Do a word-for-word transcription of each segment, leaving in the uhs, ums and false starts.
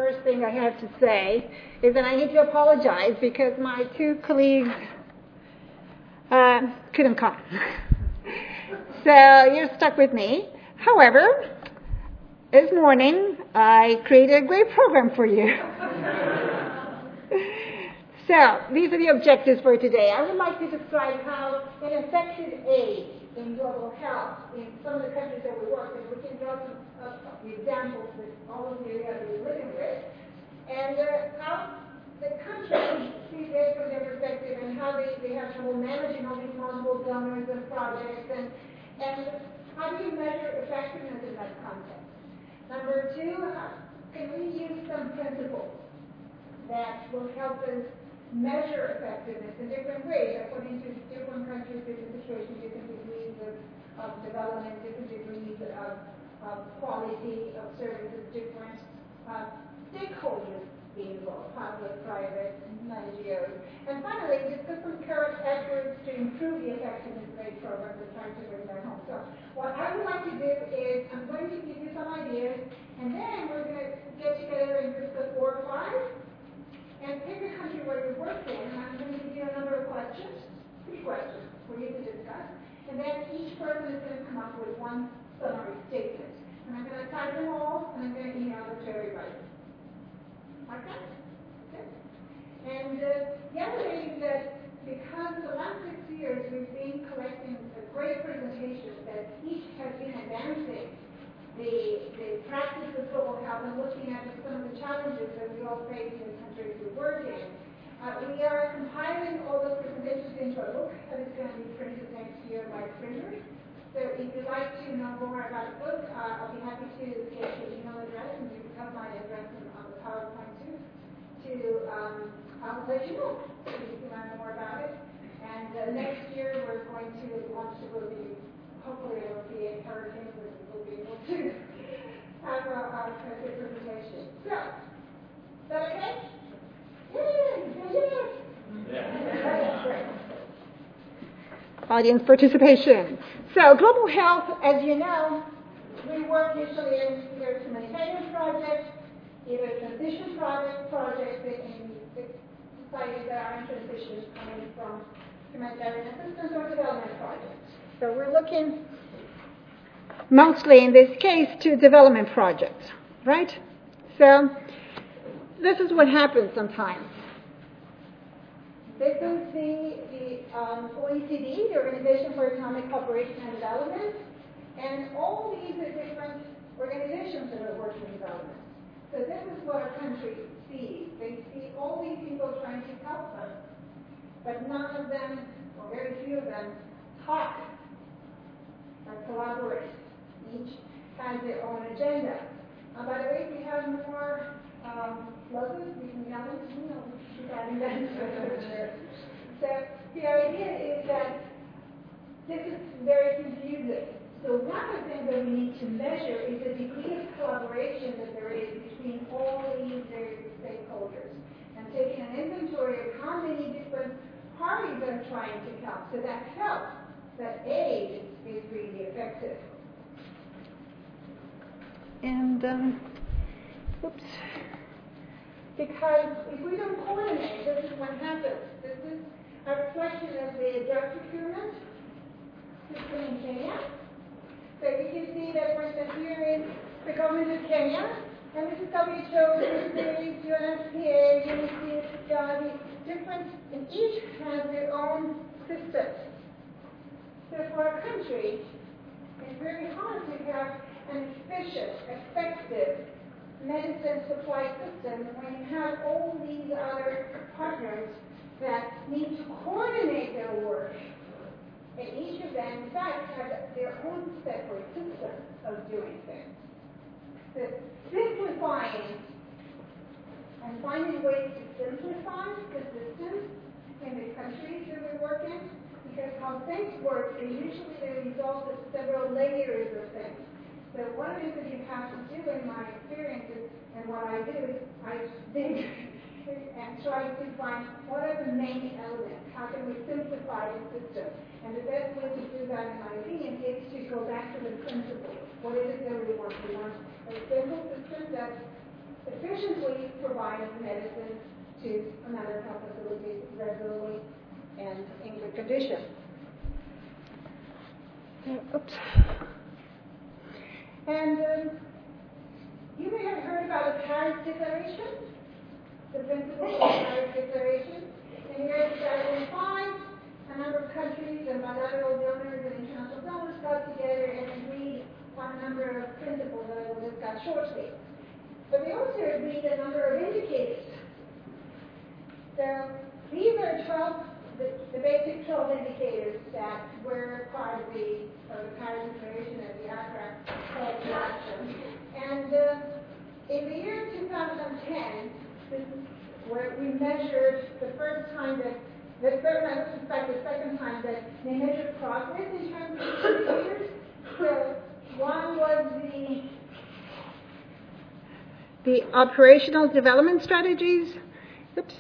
first thing I have to say is that I need to apologize because my two colleagues uh, couldn't come. So you're stuck with me. However, this morning I created a great program for you. So these are the objectives for today. I would like to describe how an effective aid in global health in some of the countries that we work with, we can draw some uh, examples with all of you that we're living with, and uh, how the country sees it from their perspective and how they, they have trouble managing all these multiple donors and projects, and, and how do you measure effectiveness in that context? Number two, can we use some principles that will help us measure effectiveness in different ways according to different countries, different situations, different degrees of, of development, different degrees of, of quality of services, different uh, stakeholders being involved, public, private, N G Os. And finally, discuss some current efforts to improve the effectiveness of aid programs and trying to bring that home. So what I would like to do is I'm going to give you some ideas, and then we're going to get together and discuss four or five, and pick a country where you work in, and I'm going to give you a number of questions, three questions for you to discuss, and then each person is going to come up with one summary statement. And I'm going to type them all, and I'm going to email them to everybody. Okay? Okay. And uh, the other thing is that because the last six years we've been collecting a great presentation that each has been advancing the, the practice of global health and looking at some of the challenges that we all face in the countries we work in. Uh, we are compiling all those presentations into a book that is going to be printed next year by printers. So if you'd like to know more about the book, uh, I'll be happy to get your email address, and you have my address on the PowerPoint too. To um, I'll let you know so you can learn more about it. And uh, next year we're going to launch the book. Hopefully it will be a hurricane, but we'll be able to have a, a, a good presentation. So, is that okay? Yay! Yay! Yeah. Great. Audience participation. So, global health, as you know, we work usually in either humanitarian projects, either transition project, projects in, in societies that are in transition coming from humanitarian assistance or development projects. So we're looking mostly in this case to development projects, right? So this is what happens sometimes. This is the, the um, O E C D, the Organization for Economic Cooperation and Development, and all these are different organizations that are working in development. So this is what a country sees. They see all these people trying to help them, but none of them, or very few of them, talk or collaborate. Each has their own agenda. Uh, by the way, we have more um, logos. We can yell them to me. I'll be that. So the idea is that this is very confusing. So one of the things that we need to measure is the degree of collaboration that there is between all these various stakeholders, and taking an inventory of how many different parties are trying to help. So that helps, that aid is really effective. And, um, oops, because if we don't coordinate, this is what happens. This is a reflection of the drug procurement system in Kenya. So you can see that, for instance, here is the government of Kenya, and this is W H O, this is U N F P A, UNICEF, Gavi, different, and each has their own systems. So for a country, it's very hard to have an efficient, effective medicine supply system when you have all these other partners that need to coordinate their work. And each of them, in fact, have their own separate system of doing things. So simplifying and finding ways to simplify the systems in the countries that we work in, because how things work is usually the result of several layers of things. So one of the things that you have to do in my experiences, and what I do is I think and try to find what are the main elements, how can we simplify the system. And the best way to do that, in my opinion, is to go back to the principle. What is it that we want? We want a simple system that efficiently providing medicine to another health facility regularly and in good condition. Uh, oops. And um, you may have heard about the Paris Declaration, the principles of the Paris Declaration. In the year two thousand five, a number of countries and bilateral donors and international donors got together and agreed on a number of principles that I will discuss shortly. But they also agreed a number of indicators. So these are twelve, the, the basic twelve indicators that were part of the, of the Paris Declaration and the Accra Call to Action. And uh, in the year two thousand ten, this is where we measured the first time that, the third, in fact, the second time that they measured progress in terms of indicators. So one was the the operational development strategies. Oops.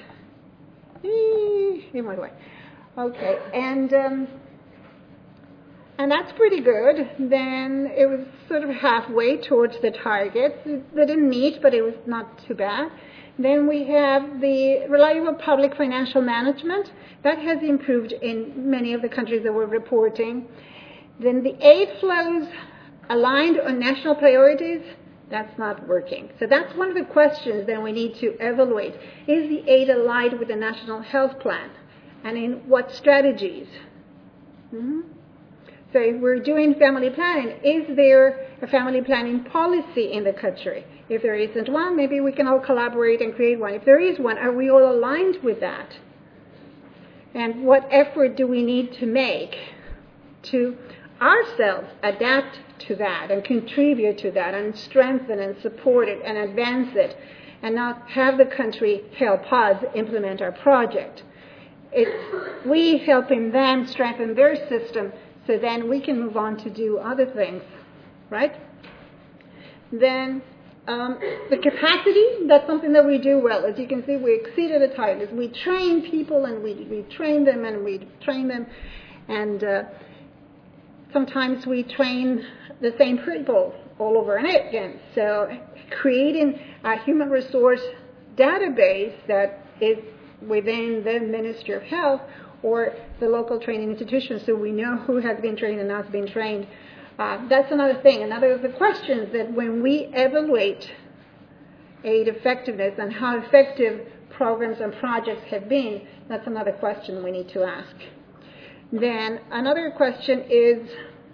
In my way. Okay, and um, and that's pretty good. Then it was sort of halfway towards the target. They didn't meet, but it was not too bad. Then we have the reliable public financial management. That has improved in many of the countries that we're reporting. Then the aid flows aligned on national priorities. That's not working. So that's one of the questions that we need to evaluate. Is the aid aligned with the National Health Plan? And in what strategies? Mm-hmm. So if we're doing family planning, is there a family planning policy in the country? If there isn't one, maybe we can all collaborate and create one. If there is one, are we all aligned with that? And what effort do we need to make to ourselves adapt to that and contribute to that and strengthen and support it and advance it and not have the country help us implement our project? It's we helping them strengthen their system so then we can move on to do other things, right? Then um, the capacity, that's something that we do well. As you can see, we exceeded the targets. We train people and we, we train them and we train them and uh, sometimes we train the same people all over and again. So creating a human resource database that is within the Ministry of Health or the local training institution so we know who has been trained and has been trained. Uh, that's another thing. Another of the questions that when we evaluate aid effectiveness and how effective programs and projects have been, that's another question we need to ask. Then another question is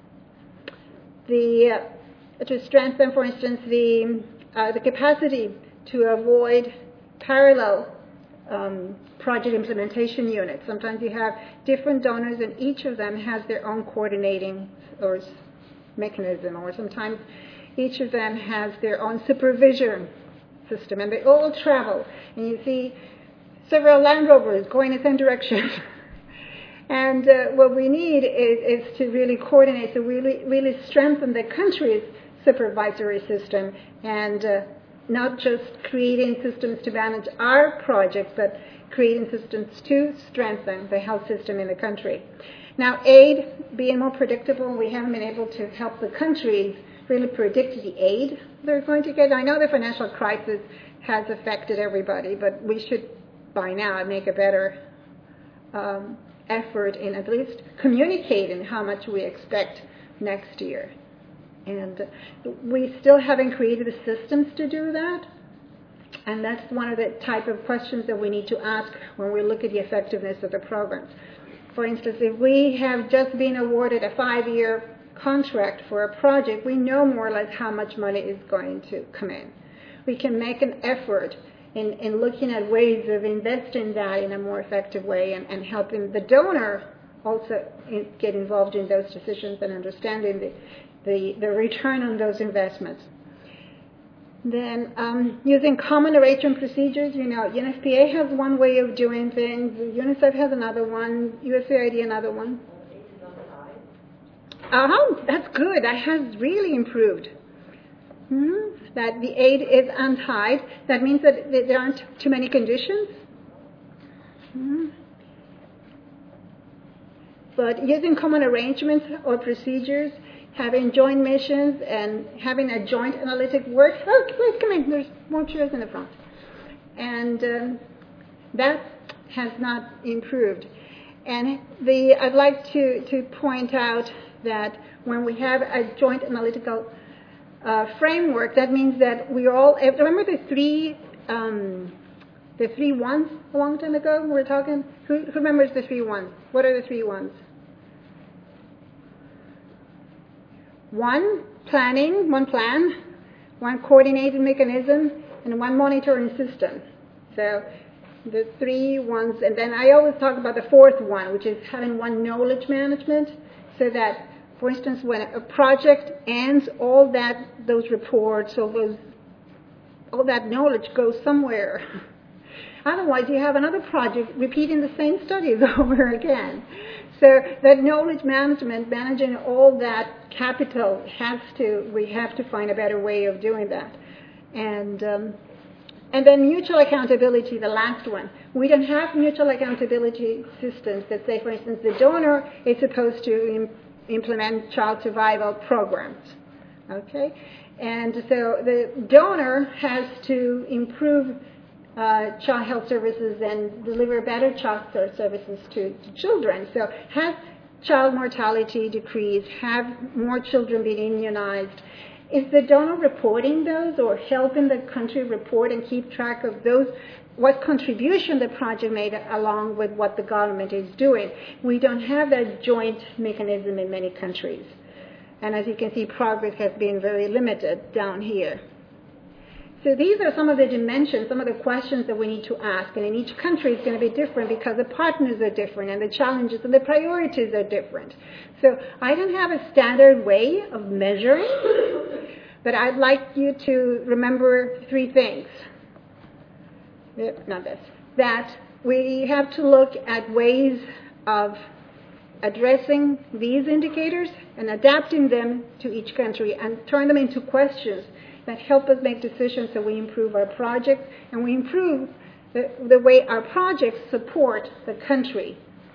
the uh, to strengthen, for instance, the uh, the capacity to avoid parallel um, project implementation units. Sometimes you have different donors, and each of them has their own coordinating or mechanism, or sometimes each of them has their own supervision system, and they all travel. And you see several Land Rovers going in the same direction. And uh, what we need is, is to really coordinate, to really, really strengthen the country's supervisory system and uh, not just creating systems to manage our projects, but creating systems to strengthen the health system in the country. Now, aid being more predictable, we haven't been able to help the countries really predict the aid they're going to get. I know the financial crisis has affected everybody, but we should by now make a better um, effort in at least communicating how much we expect next year. And we still haven't created the systems to do that. And that's one of the type of questions that we need to ask when we look at the effectiveness of the programs. For instance, if we have just been awarded a five-year contract for a project, we know more or less how much money is going to come in. We can make an effort in, in looking at ways of investing that in a more effective way and, and helping the donor also in, get involved in those decisions and understanding the, the, the return on those investments. Then um, using common arrangement procedures, you know, U N F P A has one way of doing things, UNICEF has another one, U S A I D another one. Oh, that's good. That has really improved. Mm-hmm. That the aid is untied. That means that there aren't too many conditions. Mm-hmm. But using common arrangements or procedures having joint missions and having a joint analytic work. Oh, please come in. There's more chairs in the front. And um, that has not improved. And the I'd like to, to point out that when we have a joint analytical uh, framework, that means that we all, remember the three um, the three ones a long time ago we were talking? Who, who remembers the three ones? What are the three ones? One, planning, one plan, one coordinated mechanism, and one monitoring system. So the three ones, and then I always talk about the fourth one, which is having one knowledge management, so that, for instance, when a project ends, all that, those reports, all those, all that knowledge goes somewhere. Otherwise, you have another project repeating the same studies over again. So that knowledge management, managing all that capital, has to, we have to find a better way of doing that. And um, and then mutual accountability, the last one. We don't have mutual accountability systems that say, for instance, the donor is supposed to im- implement child survival programs. Okay? And so the donor has to improve Uh, child health services and deliver better child care services to, to children. So have child mortality decreased, have more children being immunized. Is the donor reporting those or helping the country report and keep track of those, what contribution the project made along with what the government is doing? We don't have that joint mechanism in many countries. And as you can see, progress has been very limited down here. So these are some of the dimensions, some of the questions that we need to ask. And in each country it's going to be different because the partners are different and the challenges and the priorities are different. So I don't have a standard way of measuring, but I'd like you to remember three things. Not this. That we have to look at ways of addressing these indicators and adapting them to each country and turn them into questions that help us make decisions so we improve our projects and we improve the, the way our projects support the country.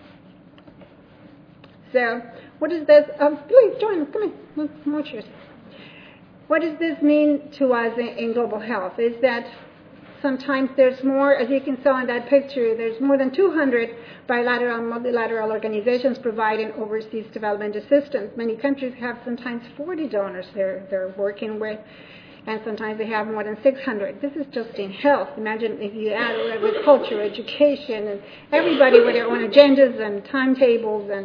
So what does this, um, please join us, come in, more chairs. What does this mean to us in, in global health? Is that sometimes there's more, as you can see in that picture, there's more than two hundred bilateral and multilateral organizations providing overseas development assistance. Many countries have sometimes forty donors they're, they're working with. And sometimes they have more than six hundred. This is just in health. Imagine if you add agriculture, education, and everybody with their own agendas and timetables. And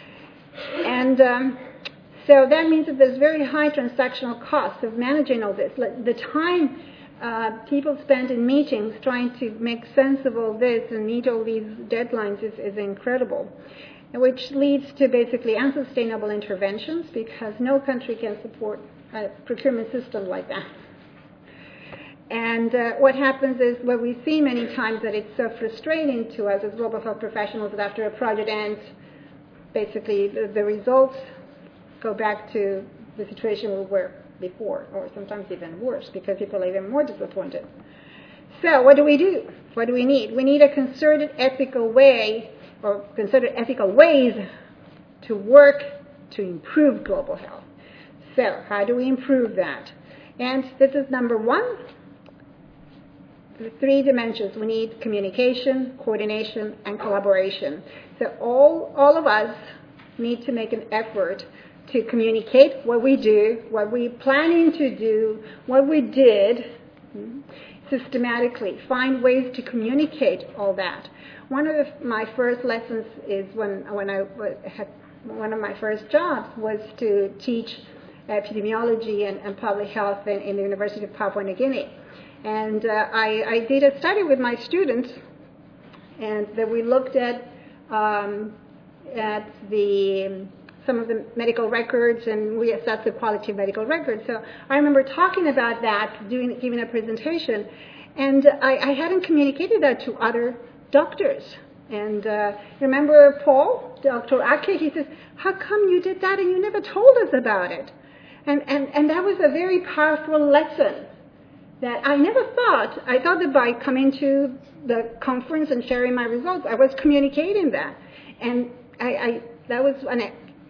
and um, so that means that there's very high transactional costs of managing all this. The time uh, people spend in meetings trying to make sense of all this and meet all these deadlines is, is incredible, which leads to basically unsustainable interventions because no country can support a procurement system like that. And uh, what happens is, what we see many times, that it's so frustrating to us as global health professionals that after a project ends, basically the, the results go back to the situation we were before, or sometimes even worse, because people are even more disappointed. So what do we do? What do we need? We need a concerted ethical way, or concerted ethical ways to work to improve global health. So how do we improve that? And this is number one, the three dimensions. We need communication, coordination, and collaboration. So all, all of us need to make an effort to communicate what we do, what we're planning to do, what we did systematically. Find ways to communicate all that. One of the, my first lessons is when, when I had, one of my first jobs was to teach epidemiology and, and public health in, in the University of Papua New Guinea. And uh, I, I did a study with my students, and that we looked at um, at the some of the medical records, and we assessed the quality of medical records. So I remember talking about that, doing giving a presentation, and I, I hadn't communicated that to other doctors. And uh, remember Paul, Doctor Ake, he says, "How come you did that and you never told us about it?" And, and, and that was a very powerful lesson that I never thought. I thought that by coming to the conference and sharing my results, I was communicating that. And I, I that was an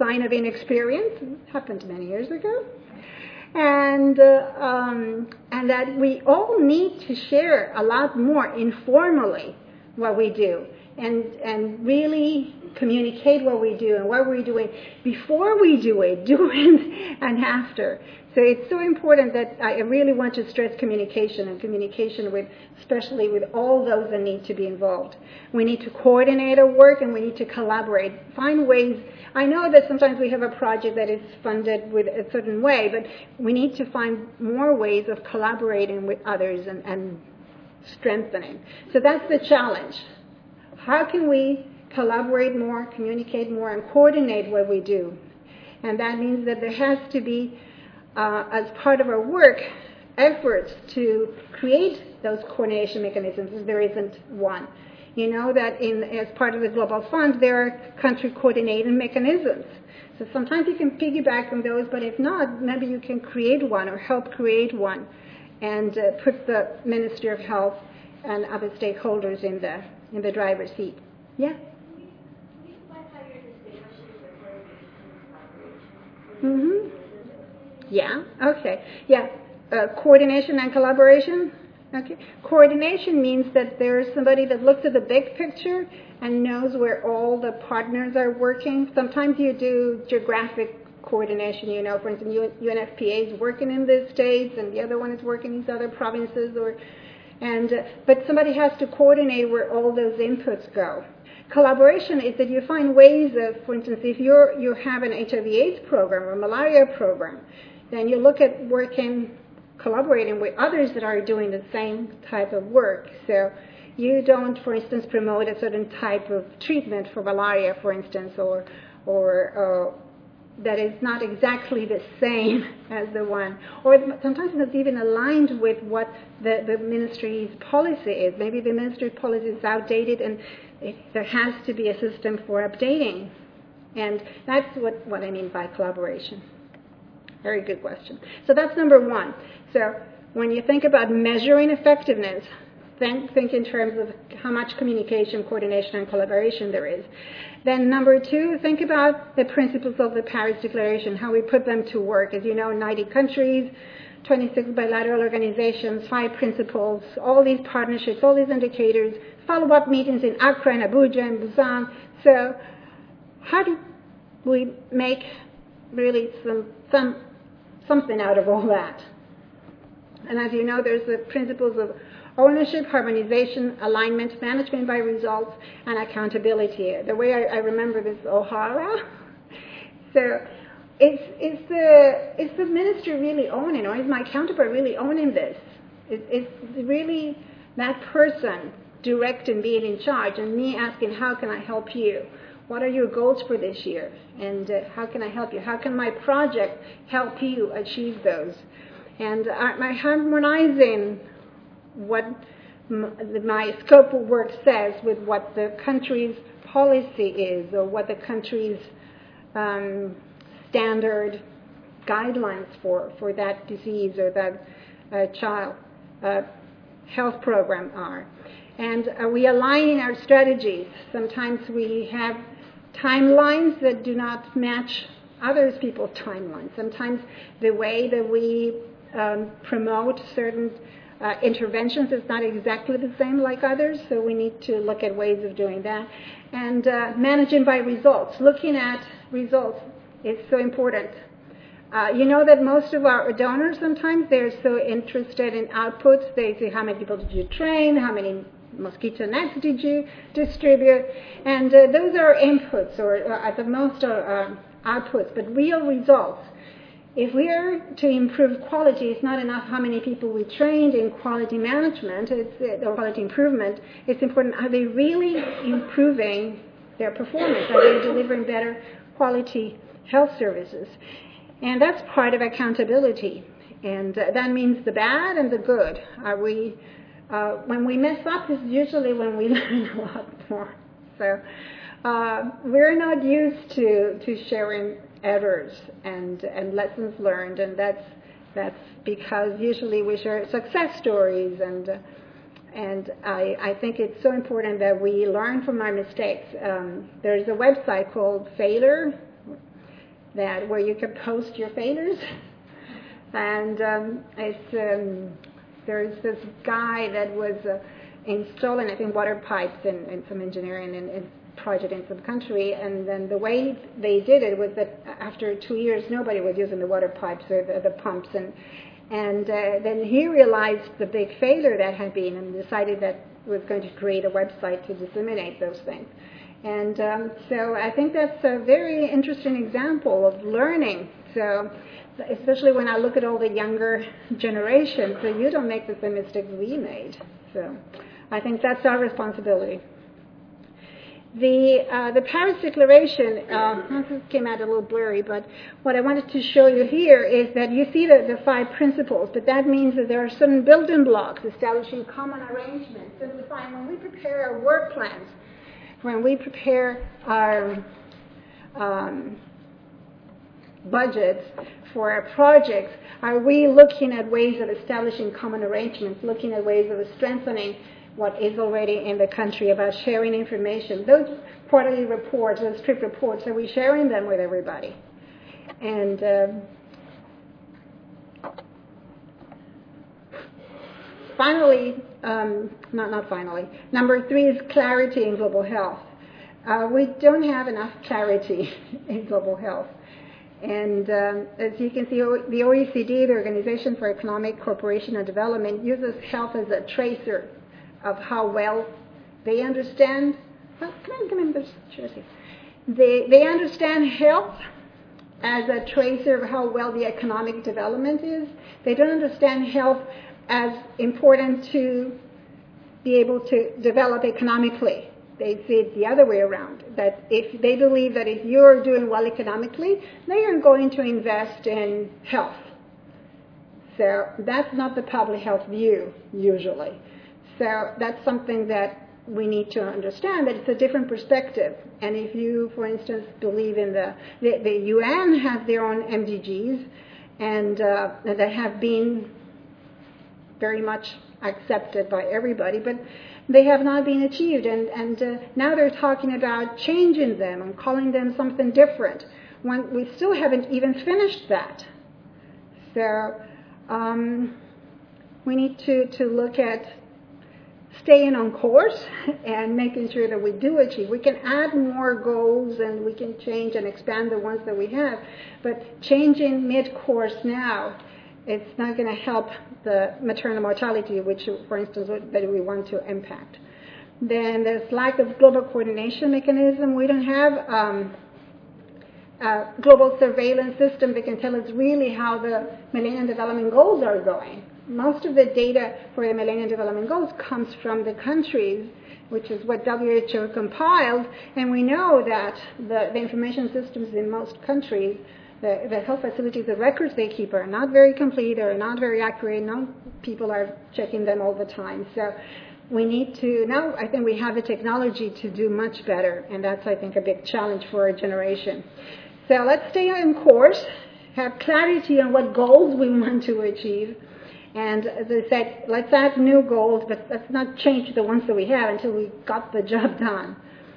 sign of inexperience. It happened many years ago. And, uh, um, and that we all need to share a lot more informally what we do and, and really communicate what we do and what we're doing before we do it, during and after. So it's so important that I really want to stress communication and communication with, especially with all those that need to be involved. We need to coordinate our work and we need to collaborate. Find ways. I know that sometimes we have a project that is funded with a certain way, but we need to find more ways of collaborating with others and, and strengthening. So that's the challenge. How can we collaborate more, communicate more, and coordinate what we do? And that means that there has to be, uh, as part of our work, efforts to create those coordination mechanisms, if there isn't one. You know that in, as part of the Global Fund, there are country coordinating mechanisms. So sometimes you can piggyback on those, but if not, maybe you can create one or help create one and uh, put the Ministry of Health and other stakeholders in the, in the driver's seat. Yeah? Mm-hmm. Yeah, okay. Yeah, uh, coordination and collaboration. Okay. Coordination means that there's somebody that looks at the big picture and knows where all the partners are working. Sometimes you do geographic coordination, you know, for instance, U N F P A is working in the States and the other one is working in these other provinces, or, and, uh, but somebody has to coordinate where all those inputs go. Collaboration is that you find ways of, for instance, if you're, you have an H I V AIDS program or malaria program, then you look at working, collaborating with others that are doing the same type of work. So you don't, for instance, promote a certain type of treatment for malaria, for instance, or, or uh, that is not exactly the same as the one. Or sometimes it's even aligned with what the, the ministry's policy is. Maybe the ministry's policy is outdated and it, there has to be a system for updating. And that's what, what I mean by collaboration. Very good question. So that's number one. So when you think about measuring effectiveness, think, think in terms of how much communication, coordination, and collaboration there is. Then number two, think about the principles of the Paris Declaration, how we put them to work. As you know, ninety countries, twenty-six bilateral organizations, five principles, all these partnerships, all these indicators, follow-up meetings in Accra and Abuja and Busan. So how do we make really some, some something out of all that? And as you know, there's the principles of ownership, harmonization, alignment, management by results, and accountability. The way I, I remember this, OHARA. So it's, it's, the, it's the ministry really owning, or is my counterpart really owning this? It, it's really that person direct and being in charge, and me asking, how can I help you? What are your goals for this year? And uh, how can I help you? How can my project help you achieve those? And I'm harmonizing what m- my scope of work says with what the country's policy is, or what the country's um, standard guidelines for, for that disease or that uh, child uh, health program are. And uh, we align in our strategies. Sometimes we have timelines that do not match other people's timelines. Sometimes the way that we um, promote certain uh, interventions is not exactly the same like others, so we need to look at ways of doing that. And uh, managing by results, looking at results is so important. Uh, you know that most of our donors sometimes they're so interested in outputs. They say, how many people did you train? How many mosquito nets did you distribute? And uh, those are inputs, or uh, at the most are uh, outputs, but real results. If we are to improve quality, it's not enough how many people we trained in quality management it's, uh, or quality improvement. It's important, are they really improving their performance? Are they delivering better quality health services? And that's part of accountability. And uh, that means the bad and the good. Are we, uh, when we mess up is usually when we learn a lot more. So uh, we're not used to, to sharing errors and, and lessons learned, and that's, that's because usually we share success stories. And, uh, and I, I think it's so important that we learn from our mistakes. Um, there's a website called Failure. that where you can post your failures. And um, it's, um, there's this guy that was uh, installing, I think, water pipes in, in some engineering in, in project in some country, and then the way they did it was that after two years nobody was using the water pipes or the, the pumps, and and uh, then he realized the big failure that had been and decided that he was going to create a website to disseminate those things. And um, so I think that's a very interesting example of learning. So especially when I look at all the younger generation, so you don't make the same mistakes we made. So I think that's our responsibility. The uh, the Paris Declaration, uh, this came out a little blurry, but what I wanted to show you here is that you see the, the five principles, but that means that there are certain building blocks, establishing common arrangements, simplifying. When we prepare our work plans, when we prepare our um, budgets for our projects, are we looking at ways of establishing common arrangements, looking at ways of strengthening what is already in the country, about sharing information? Those quarterly reports, those trip reports, are we sharing them with everybody? And um, finally, um, not not finally, number three is clarity in global health. Uh, we don't have enough clarity in global health. And um, as you can see, the O E C D, the Organization for Economic Cooperation and Development, uses health as a tracer of how well they understand. Oh, come on, come in, there's Jersey. They they understand health as a tracer of how well the economic development is. They don't understand health as important to be able to develop economically. They see it the other way around, that if they believe that if you're doing well economically, they are going to invest in health. So that's not the public health view, usually. So that's something that we need to understand, that it's a different perspective. And if you, for instance, believe in the, the, the U N has their own M D Gs, and uh, that have been very much accepted by everybody, but they have not been achieved. And, and uh, now they're talking about changing them and calling them something different, when we still haven't even finished that. So um, we need to, to look at staying on course and making sure that we do achieve. We can add more goals and we can change and expand the ones that we have, but changing mid-course now, it's not going to help the maternal mortality, which, for instance, that we want to impact. Then there's lack of global coordination mechanism. We don't have um, a global surveillance system that can tell us really how the Millennium Development Goals are going. Most of the data for the Millennium Development Goals comes from the countries, which is what W H O compiled, and we know that the, the information systems in most countries, the, the health facilities, the records they keep are not very complete, or not very accurate. No people are checking them all the time. So we need to, now I think we have the technology to do much better, and that's, I think, a big challenge for our generation. So let's stay on course, have clarity on what goals we want to achieve. And as I said, let's add new goals, but let's not change the ones that we have until we got the job done.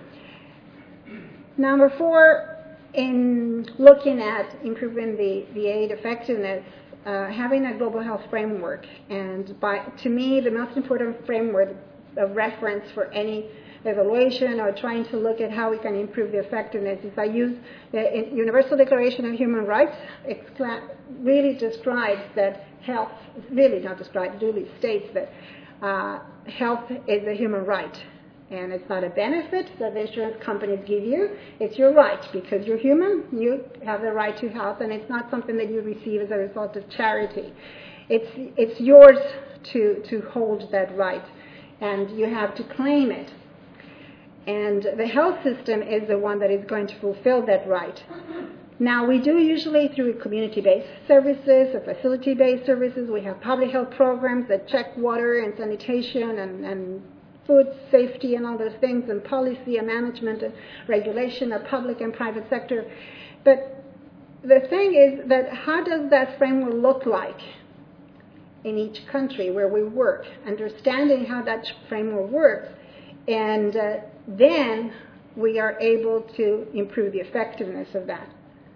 Number four, in looking at improving the, the aid effectiveness, uh, having a global health framework. And by, to me, the most important framework of reference for any evaluation or trying to look at how we can improve the effectiveness is I use the Universal Declaration of Human Rights. It really describes that health, really not describes, it really states that uh, health is a human right. And it's not a benefit that the insurance companies give you. It's your right. Because you're human, you have the right to health, and it's not something that you receive as a result of charity. It's, it's yours to, to hold that right, and you have to claim it. And the health system is the one that is going to fulfill that right. Now, we do usually through community-based services or facility-based services. We have public health programs that check water and sanitation and, and food safety and all those things, and policy and management and regulation of public and private sector. But the thing is that how does that framework look like in each country where we work? Understanding how that framework works, and uh, then we are able to improve the effectiveness of that.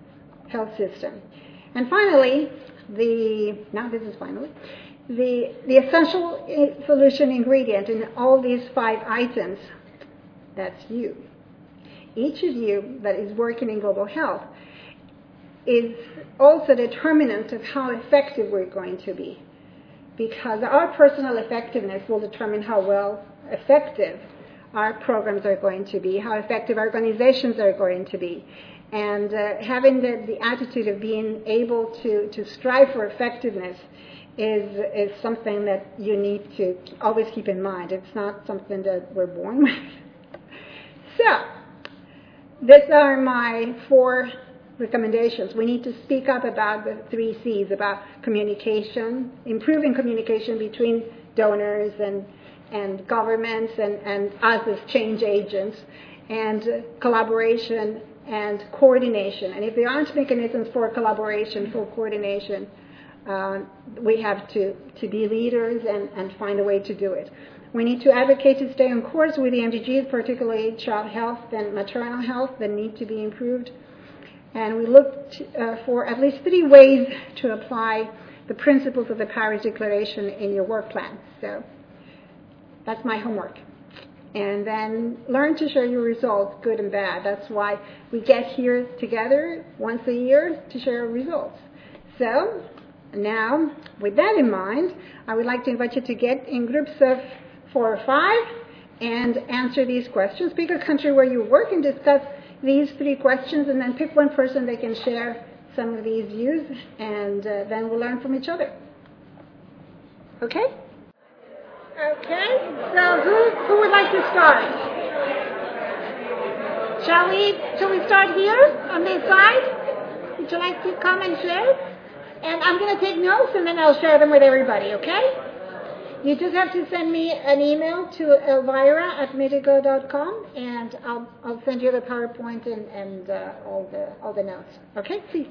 health system. And finally, the, now this is finally, the, the essential solution ingredient in all these five items, that's you. Each of you that is working in global health is also determinant of how effective we're going to be, because our personal effectiveness will determine how well effective our programs are going to be, how effective our organizations are going to be. And uh, having the, the attitude of being able to, to strive for effectiveness is, is something that you need to always keep in mind. It's not something that we're born with. So, these are my four recommendations. We need to speak up about the three C's, about communication, improving communication between donors and, and governments and, and us as change agents, and uh, collaboration and coordination. And if there aren't mechanisms for collaboration, for coordination, uh, we have to, to be leaders and, and find a way to do it. We need to advocate to stay on course with the M D Gs, particularly child health and maternal health, that need to be improved. And we looked uh, for at least three ways to apply the principles of the Paris Declaration in your work plan. So that's my homework. And then learn to share your results, good and bad. That's why we get here together once a year to share our results. So now, with that in mind, I would like to invite you to get in groups of four or five and answer these questions. Pick a country where you work and discuss these three questions, and then pick one person that can share some of these views, and uh, then we'll learn from each other. Okay? Okay, so who, who would like to start? Shall we, shall we start here on this side? Would you like to come and share? And I'm going to take notes, and then I'll share them with everybody, okay? You just have to send me an email to elvira at mitigo dot com, and I'll, I'll send you the PowerPoint and, and uh, all the all the notes. Okay, please.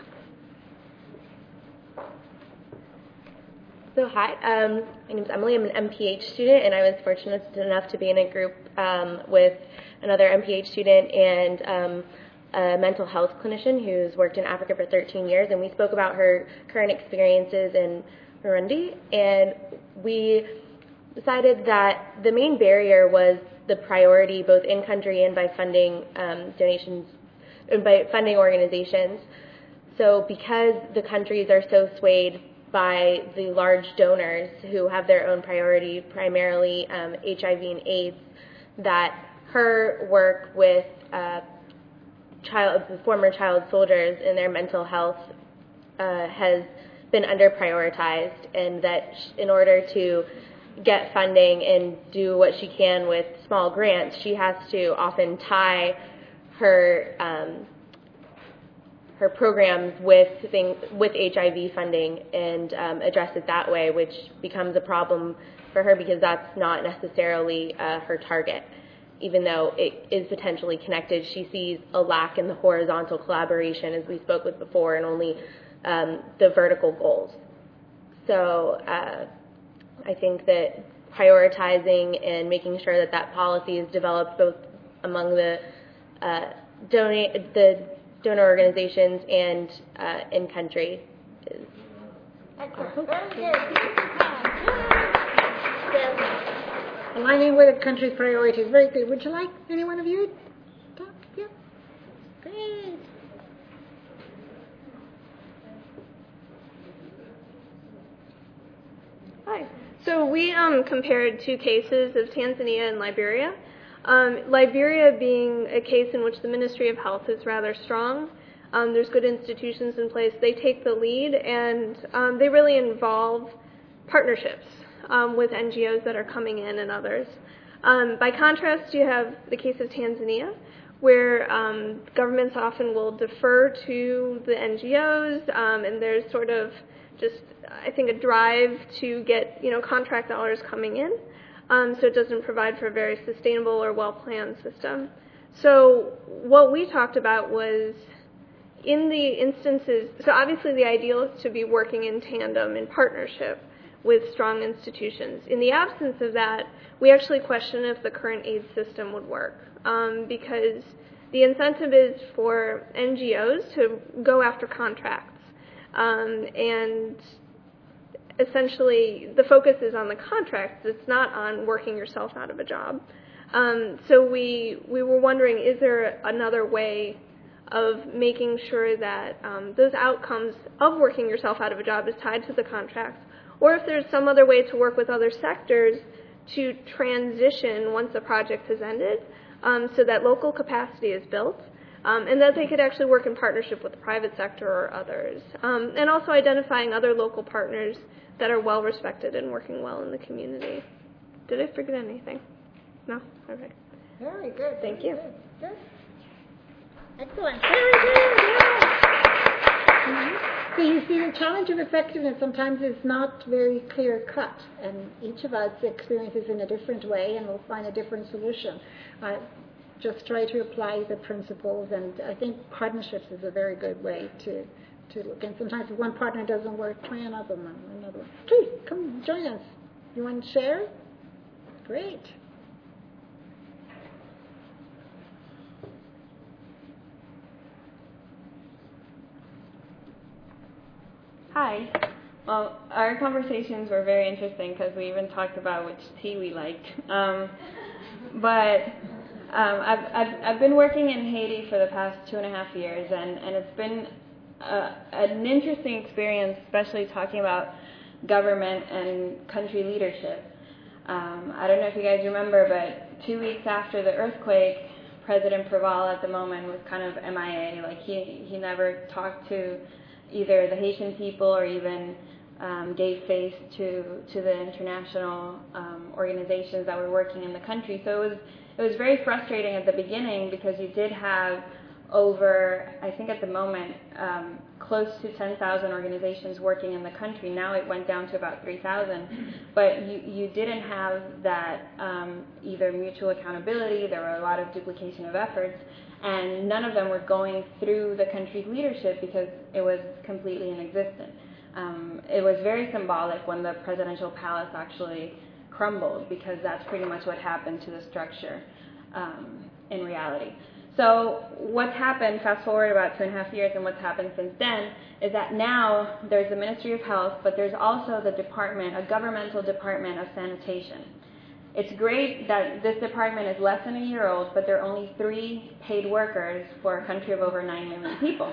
So hi, um, my name is Emily. I'm an M P H student, and I was fortunate enough to be in a group um, with another M P H student and um, a mental health clinician who's worked in Africa for thirteen years, and we spoke about her current experiences in Burundi, and we decided that the main barrier was the priority, both in country and by funding um, donations, and by funding organizations. So because the countries are so swayed by the large donors who have their own priority, primarily um, H I V and AIDS, that her work with uh, child, former child soldiers in their mental health uh, has been under prioritized, and that in order to get funding and do what she can with small grants, she has to often tie her um, her programs with things, with H I V funding and um, address it that way, which becomes a problem for her because that's not necessarily uh, her target. Even though it is potentially connected, she sees a lack in the horizontal collaboration, as we spoke with before, and only um, the vertical goals. So uh, I think that prioritizing and making sure that that policy is developed both among the uh, donate the donor organizations and uh, in country is. Excellent. Very good. Aligning with the country's priorities. Very good. Would you like any one of you to talk? Yeah. Great. Hi. So we um, compared two cases of Tanzania and Liberia. Um, Liberia being a case in which the Ministry of Health is rather strong. Um, there's good institutions in place. They take the lead, and um, they really involve partnerships um, with N G Os that are coming in and others. Um, by contrast, you have the case of Tanzania, where um, governments often will defer to the N G Os, um, and there's sort of just, I think, a drive to get, you know, contract dollars coming in. Um, so it doesn't provide for a very sustainable or well-planned system. So what we talked about was in the instances, so obviously the ideal is to be working in tandem, in partnership with strong institutions. In the absence of that, we actually question if the current aid system would work, um, because the incentive is for N G Os to go after contracts. Um, and essentially, the focus is on the contracts. It's not on working yourself out of a job. Um, so we we were wondering, is there another way of making sure that um, those outcomes of working yourself out of a job is tied to the contracts, or if there's some other way to work with other sectors to transition once a project has ended, um, so that local capacity is built, um, and that they could actually work in partnership with the private sector or others, um, and also identifying other local partners that are well respected and working well in the community. Did I forget anything? No? Okay. Very good. Thank very you. Good. Good. Excellent. Very good. Yeah. Mm-hmm. So you see, the challenge of effectiveness sometimes is not very clear cut, and each of us experiences in a different way, and we'll find a different solution. Uh, just try to apply the principles, and I think partnerships is a very good way to to look. And sometimes if one partner doesn't work, try another one. Another one. Please come join us. You want to share? Great. Hi. Well, our conversations were very interesting because we even talked about which tea we liked. Um, but um, I've, I've I've been working in Haiti for the past two and a half years, and, and it's been uh, an interesting experience, especially talking about government and country leadership. Um, I don't know if you guys remember, but two weeks after the earthquake, President Preval at the moment was kind of M I A. Like he he never talked to either the Haitian people or even um, gave face to to the international um, organizations that were working in the country. So it was it was very frustrating at the beginning because you did have over, I think at the moment, um, close to ten thousand organizations working in the country. Now it went down to about three thousand. But you, you didn't have that um, either mutual accountability. There were a lot of duplication of efforts. And none of them were going through the country's leadership because it was completely inexistent. Um, it was very symbolic when the presidential palace actually crumbled, because that's pretty much what happened to the structure um, in reality. So what's happened, fast forward about two and a half years, and what's happened since then, is that now there's the Ministry of Health, but there's also the department, a governmental department of sanitation. It's great that this department is less than a year old, but there are only three paid workers for a country of over nine million people.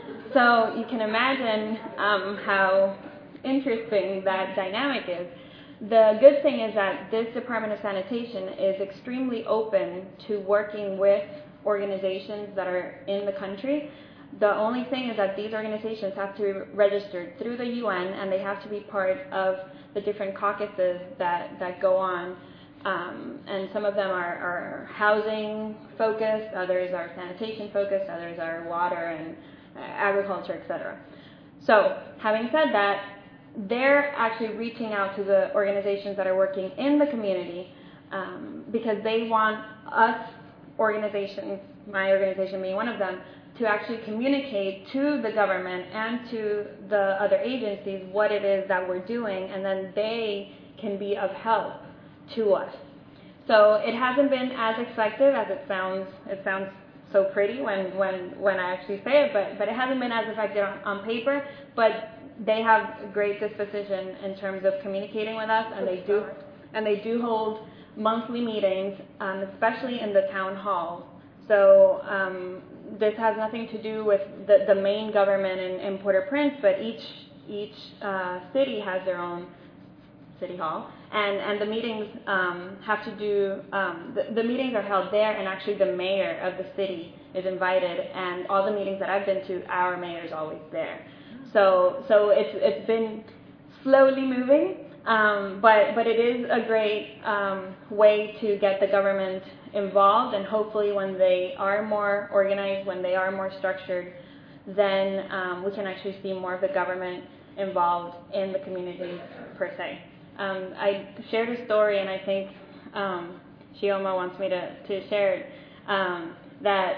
So you can imagine um, how interesting that dynamic is. The good thing is that this Department of Sanitation is extremely open to working with organizations that are in the country. The only thing is that these organizations have to be registered through the U N, and they have to be part of the different caucuses that, that go on. Um, and some of them are, are housing focused, others are sanitation focused, others are water and uh, agriculture, et cetera. So, having said that, they're actually reaching out to the organizations that are working in the community um, because they want us organizations, my organization being one of them, to actually communicate to the government and to the other agencies what it is that we're doing, and then they can be of help to us. So it hasn't been as effective as it sounds. It sounds so pretty when, when, when I actually say it, but, but it hasn't been as effective on, on paper, but they have great disposition in terms of communicating with us, and they do, and they do hold monthly meetings, um, especially in the town hall. So um, this has nothing to do with the, the main government in, in Port-au-Prince, but each, each uh, city has their own city hall, and, and the meetings um, have to do, um, the, the meetings are held there, and actually the mayor of the city is invited, and all the meetings that I've been to, our mayor is always there. So so it's it's been slowly moving, um, but, but it is a great um, way to get the government involved, and hopefully when they are more organized, when they are more structured, then um, we can actually see more of the government involved in the community per se. Um, I shared a story, and I think um, Shioma wants me to, to share it, um, that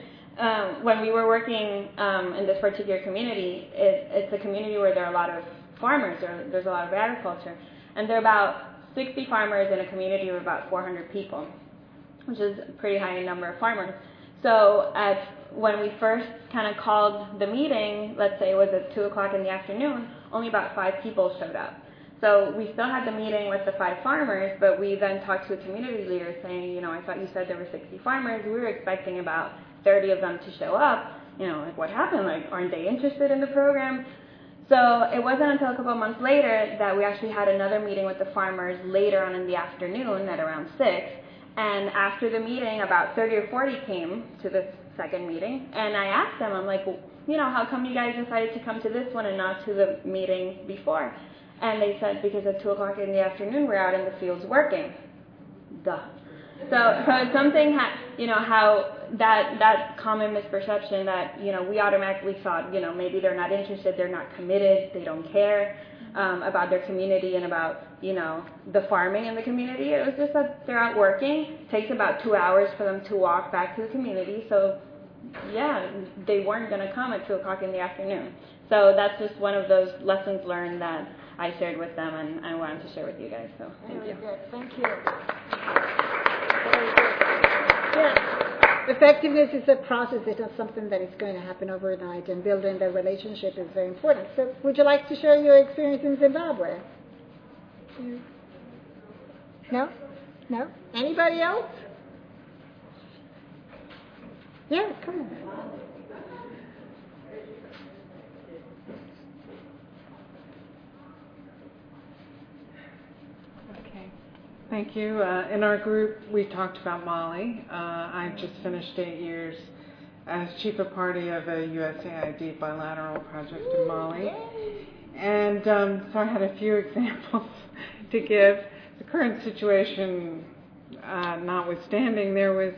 um, when we were working um, in this particular community, it, it's a community where there are a lot of farmers, or there's a lot of agriculture, and there are about sixty farmers in a community of about four hundred people, which is a pretty high number of farmers. So at when we first kind of called the meeting, let's say it was at two o'clock in the afternoon, only about five people showed up. So we still had the meeting with the five farmers, but we then talked to a community leader saying, you know, I thought you said there were sixty farmers. We were expecting about thirty of them to show up. You know, like what happened? Like, aren't they interested in the program? So it wasn't until a couple of months later that we actually had another meeting with the farmers later on in the afternoon at around six. And after the meeting, about thirty or forty came to this second meeting. And I asked them, I'm like, well, you know, how come you guys decided to come to this one and not to the meeting before? And they said, because at two o'clock in the afternoon, we're out in the fields working. Duh. So, so it's something, ha- you know, how that that common misperception that, you know, we automatically thought, you know, maybe they're not interested, they're not committed, they don't care um, about their community and about, you know, the farming in the community. It was just that they're out working. It takes about two hours for them to walk back to the community. So, yeah, they weren't going to come at two o'clock in the afternoon. So that's just one of those lessons learned that I shared with them, and I wanted to share with you guys. So thank Very you. good. Thank you. Very good. Yes. Effectiveness is a process. It's not something that is going to happen overnight, and building the relationship is very important. So would you like to share your experience in Zimbabwe? No? No? Anybody else? Yeah, come on. Thank you. Uh, in our group, we talked about Mali. Uh, I just finished eight years as chief of party of a U S A I D bilateral project in Mali. And um, so I had a few examples to give. The current situation uh, notwithstanding, there was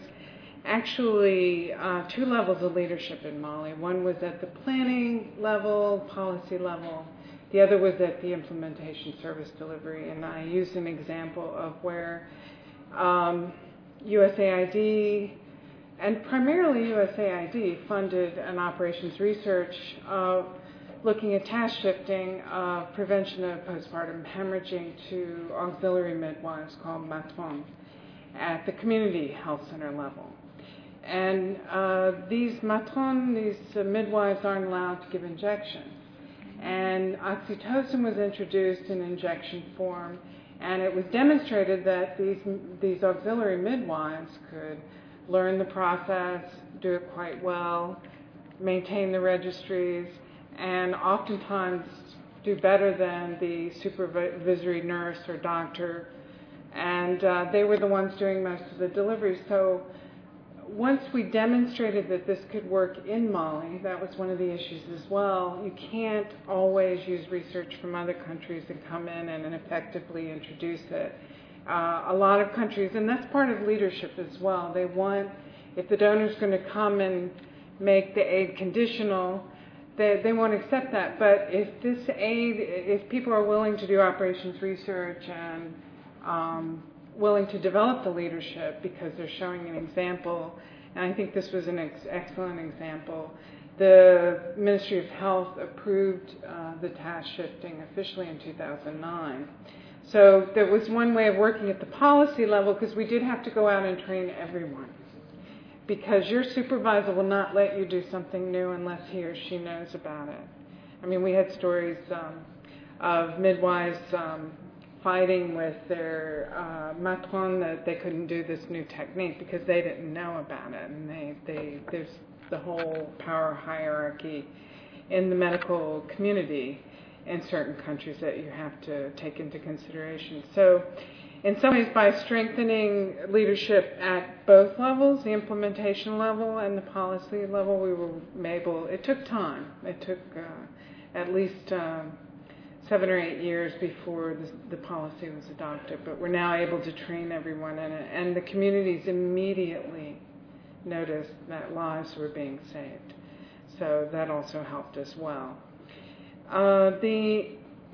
actually uh, two levels of leadership in Mali. One was at the planning level, policy level. The other was at the implementation service delivery, and I used an example of where um, U S A I D, and primarily U S A I D, funded an operations research of looking at task shifting of prevention of postpartum hemorrhaging to auxiliary midwives called matrons at the community health center level. And uh, these matrons, these uh, midwives, aren't allowed to give injections. And oxytocin was introduced in injection form, and it was demonstrated that these these auxiliary midwives could learn the process, do it quite well, maintain the registries, and oftentimes do better than the supervisory nurse or doctor. And uh, they were the ones doing most of the deliveries. So once we demonstrated that this could work in Mali, that was one of the issues as well. You can't always use research from other countries and come in and effectively introduce it. Uh, a lot of countries, and that's part of leadership as well, they want, if the donor's going to come and make the aid conditional, they, they won't accept that. But if this aid, if people are willing to do operations research and um, willing to develop the leadership because they're showing an example, and I think this was an ex- excellent example. The Ministry of Health approved uh, the task shifting officially in two thousand nine. So there was one way of working at the policy level, because we did have to go out and train everyone, because your supervisor will not let you do something new unless he or she knows about it. I mean, we had stories um, of midwives um, fighting with their uh, matron that they couldn't do this new technique because they didn't know about it. And they, they there's the whole power hierarchy in the medical community in certain countries that you have to take into consideration. So in some ways, by strengthening leadership at both levels, the implementation level and the policy level, we were able, it took time. It took uh, at least um, seven or eight years before the, the policy was adopted, but we're now able to train everyone in it, and the communities immediately noticed that lives were being saved. So that also helped as well. Uh, the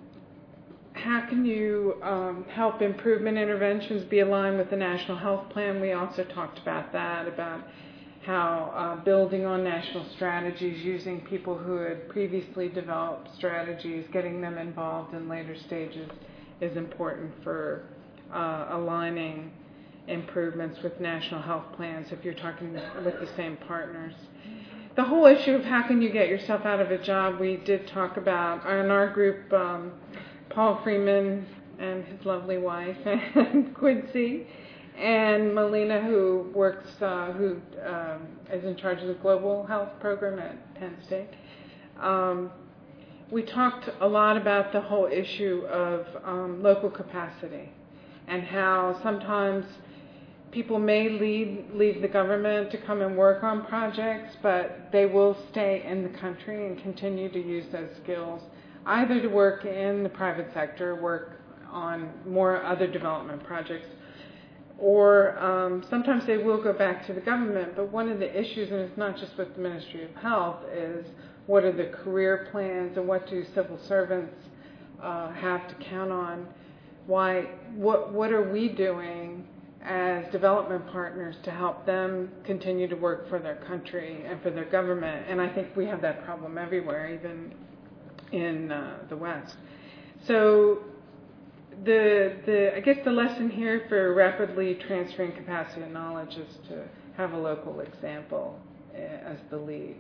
how can you um, help improvement interventions be aligned with the National Health Plan? We also talked about that, about how uh, building on national strategies, using people who had previously developed strategies, getting them involved in later stages is important for uh, aligning improvements with national health plans if you're talking with the same partners. The whole issue of how can you get yourself out of a job, we did talk about in our group, um, Paul Freeman and his lovely wife, and Quincy, and Melina, who works, uh, who um, is in charge of the global health program at Penn State. Um, we talked a lot about the whole issue of um, local capacity and how sometimes people may leave, leave the government to come and work on projects, but they will stay in the country and continue to use those skills, either to work in the private sector, work on more other development projects, or um, sometimes they will go back to the government. But one of the issues, and it's not just with the Ministry of Health, is what are the career plans and what do civil servants uh, have to count on? Why? What? What are we doing as development partners to help them continue to work for their country and for their government? And I think we have that problem everywhere, even in uh, the West. So the the I guess the lesson here for rapidly transferring capacity and knowledge is to have a local example uh, as the lead.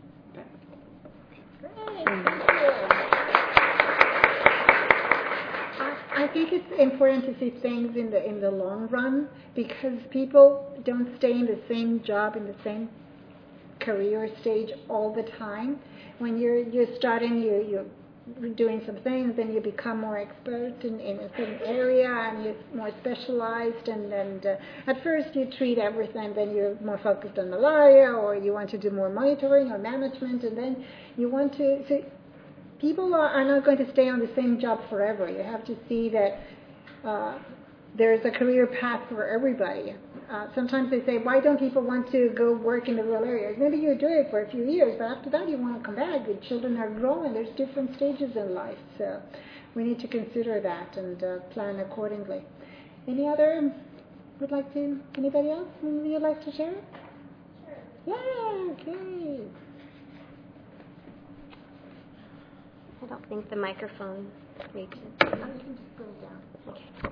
I think it's important to see things in the in the long run, because people don't stay in the same job, in the same career stage all the time. When you're you're starting, you you're doing some things, then you become more expert in, in a certain area, and you're more specialized. And then uh, at first you treat everything, then you're more focused on malaria, or you want to do more monitoring or management, and then you want to. So people are, are not going to stay on the same job forever. You have to see that uh, there's a career path for everybody. Uh, sometimes they say, why don't people want to go work in the rural areas? Maybe you do it for a few years, but after that you want to come back. The children are growing. There's different stages in life. So we need to consider that and uh, plan accordingly. Any other, would like to, anybody else would you like to share? Sure. Yeah, okay. I don't think the microphone reaches. You can just go down. Okay.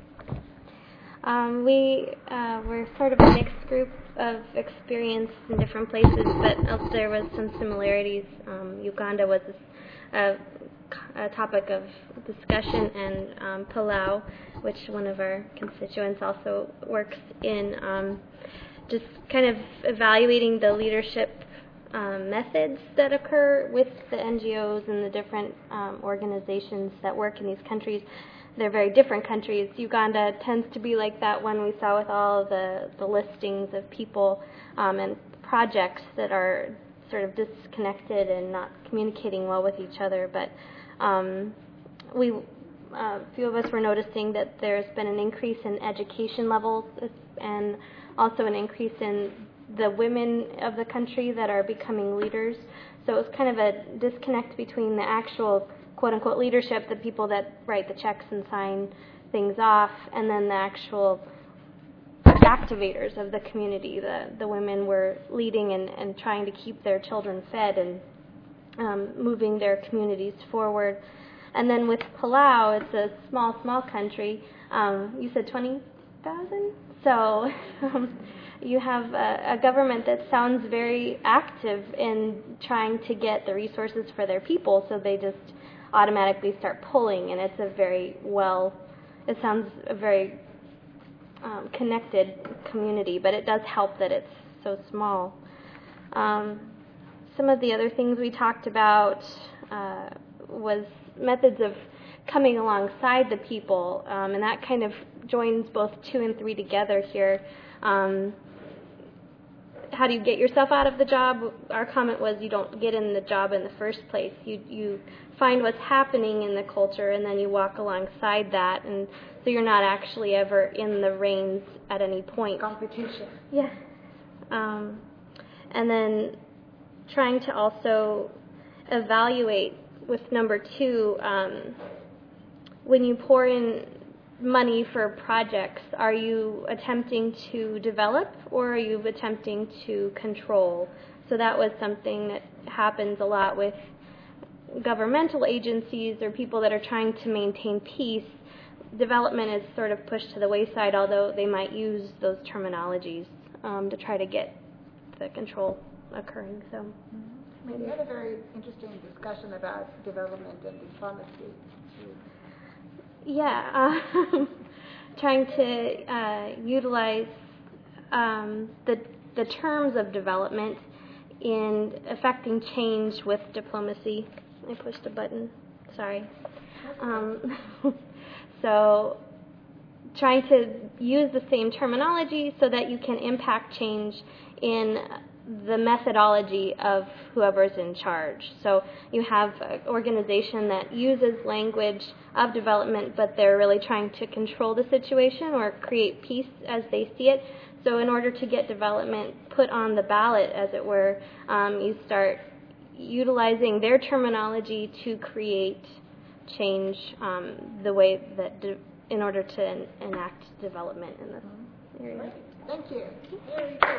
Um, we uh, were sort of a mixed group of experience in different places, but also there was some similarities. Um, Uganda was a, a topic of discussion, and um, Palau, which one of our constituents also works in, um, just kind of evaluating the leadership Um, methods that occur with the N G Os and the different um, organizations that work in these countries. They're very different countries. Uganda tends to be like that one we saw with all the, the listings of people um, and projects that are sort of disconnected and not communicating well with each other. But um, we, uh, a few of us were noticing that there's been an increase in education levels and also an increase in the women of the country that are becoming leaders. So it was kind of a disconnect between the actual quote-unquote leadership, the people that write the checks and sign things off, and then the actual activators of the community. The, the women were leading and, and trying to keep their children fed and um, moving their communities forward. And then with Palau, it's a small, small country. Um, you said twenty thousand? So um, you have a, a government that sounds very active in trying to get the resources for their people, so they just automatically start pulling, and it's a very well, it sounds a very um, connected community, but it does help that it's so small. Um, some of the other things we talked about uh, was methods of coming alongside the people, um, and that kind of joins both two and three together here. Um, how do you get yourself out of the job? Our comment was you don't get in the job in the first place. You you find what's happening in the culture, and then you walk alongside that, and so you're not actually ever in the reins at any point. Competition. Yeah. Um, and then trying to also evaluate with number two, um, when you pour in money for projects, are you attempting to develop or are you attempting to control? So that was something that happens a lot with governmental agencies or people that are trying to maintain peace. development is sort of pushed to the wayside, although they might use those terminologies um, to try to get the control occurring. So, I mean, we had a very interesting discussion about development and diplomacy. Yeah, uh, trying to uh, utilize um, the the terms of development in affecting change with diplomacy. I pushed a button. Sorry. Um, so, trying to use the same terminology so that you can impact change in the methodology of whoever's in charge. So you have an organization that uses language of development, but they're really trying to control the situation or create peace as they see it. So in order to get development put on the ballot, as it were, um, you start utilizing their terminology to create change um, the way that, de- in order to en- enact development in this area. Thank you. Very good.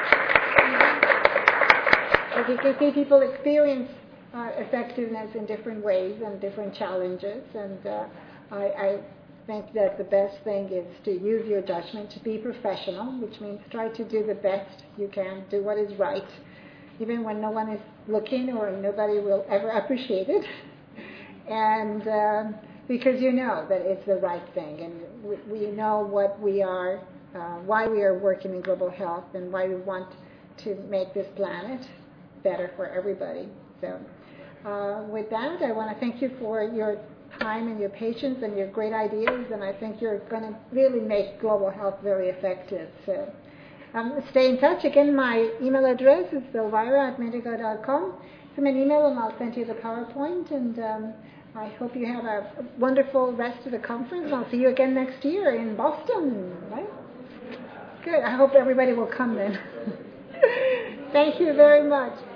As you can see, people experience uh, effectiveness in different ways and different challenges, and uh, I, I think that the best thing is to use your judgment, to be professional, which means try to do the best you can, do what is right, even when no one is looking or nobody will ever appreciate it, and um, because you know that it's the right thing, and we, we know what we are, uh, why we are working in global health, and why we want to make this planet better for everybody. So uh, with that, I want to thank you for your time and your patience and your great ideas, and I think you're going to really make global health very effective. So um, stay in touch. Again, my email address is elvira at medico dot com. Send me an email and I'll send you the PowerPoint, and um, I hope you have a wonderful rest of the conference. I'll see you again next year in Boston, right? Good. I hope everybody will come then. Thank you very much.